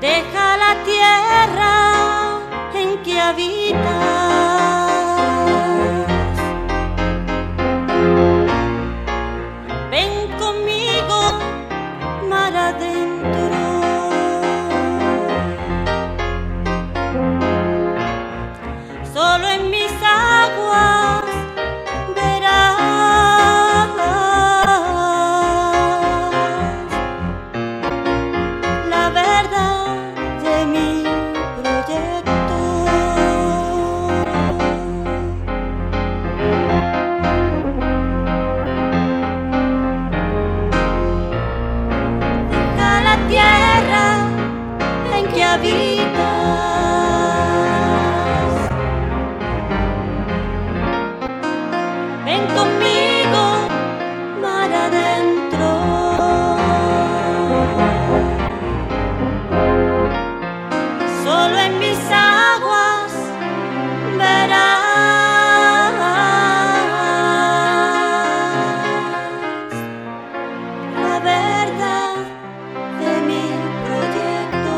Deja la tierra en que habitas. Ven conmigo mar adentro. Solo en mis aguas verás la verdad de mi proyecto. Deja la tierra en que habitas. Ven conmigo mar adentro. Solo en mis aguas verás la verdad de mi proyecto.